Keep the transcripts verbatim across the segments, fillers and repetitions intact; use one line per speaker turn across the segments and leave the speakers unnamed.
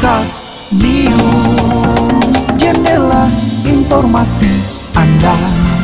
Start News, jendela informasi Anda.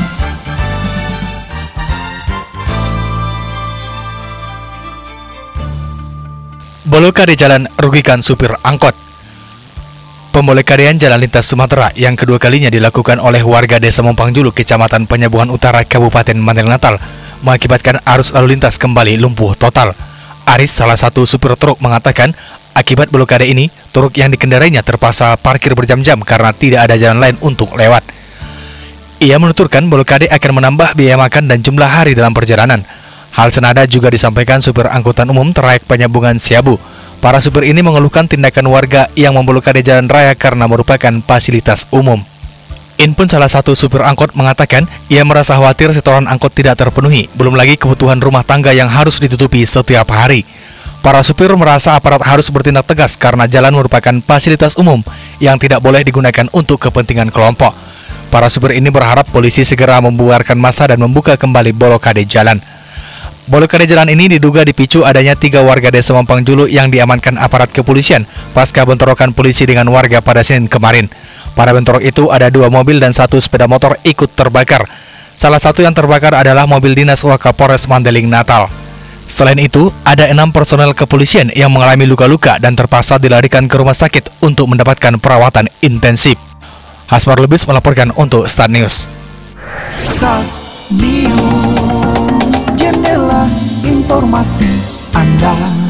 Blokade jalan rugikan supir angkot. Pemblokadian jalan lintas Sumatera yang kedua kalinya dilakukan oleh warga Desa Mompang Julu, Kecamatan Penyebuhan Utara, Kabupaten Mandailing Natal, mengakibatkan arus lalu lintas kembali lumpuh total. Aris, salah satu supir truk, mengatakan akibat blokade ini, truk yang dikendarainya terpaksa parkir berjam-jam karena tidak ada jalan lain untuk lewat. Ia menuturkan blokade akan menambah biaya makan dan jumlah hari dalam perjalanan. Hal senada juga disampaikan supir angkutan umum trayek Penyambungan Siabu. Para supir ini mengeluhkan tindakan warga yang memblokade jalan raya karena merupakan fasilitas umum. Inpun, salah satu supir angkot, mengatakan ia merasa khawatir setoran angkot tidak terpenuhi, belum lagi kebutuhan rumah tangga yang harus ditutupi setiap hari. Para supir merasa aparat harus bertindak tegas karena jalan merupakan fasilitas umum yang tidak boleh digunakan untuk kepentingan kelompok. Para supir ini berharap polisi segera membubarkan massa dan membuka kembali blokade jalan. Blokade jalan ini diduga dipicu adanya tiga warga Desa Mompang Julu yang diamankan aparat kepolisian pasca bentrokan polisi dengan warga pada Senin kemarin. Pada bentrok itu ada dua mobil dan satu sepeda motor ikut terbakar. Salah satu yang terbakar adalah mobil dinas Wakapolres Mandailing Natal. Selain itu, ada enam personel kepolisian yang mengalami luka-luka dan terpaksa dilarikan ke rumah sakit untuk mendapatkan perawatan intensif. Hasmar Lubis melaporkan untuk Start News.
Start News, jendela informasi Anda.